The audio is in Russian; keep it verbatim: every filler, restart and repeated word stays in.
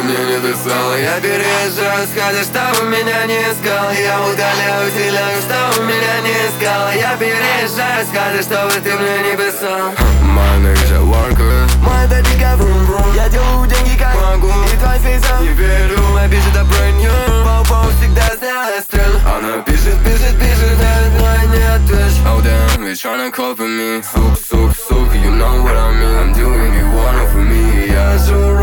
мне не писала. Я переезжаю, скажешь, чтобы меня не искал. Я удаляю, уделяю, что у меня не искала. Я переезжаю, скажешь, чтобы ты мне не писал. My nigga worker. Мой дадика врум-врум. Я делаю деньги как могу. И твой фейсом не верю. Она пишет о броню. Пау-пау всегда сделай стрель. Она пишет, пишет, пишет, но не отвечу. Oh damn, they tryna copy me. Сук, сук, сук, you know what I mean. I'm doing it one for me. Я живу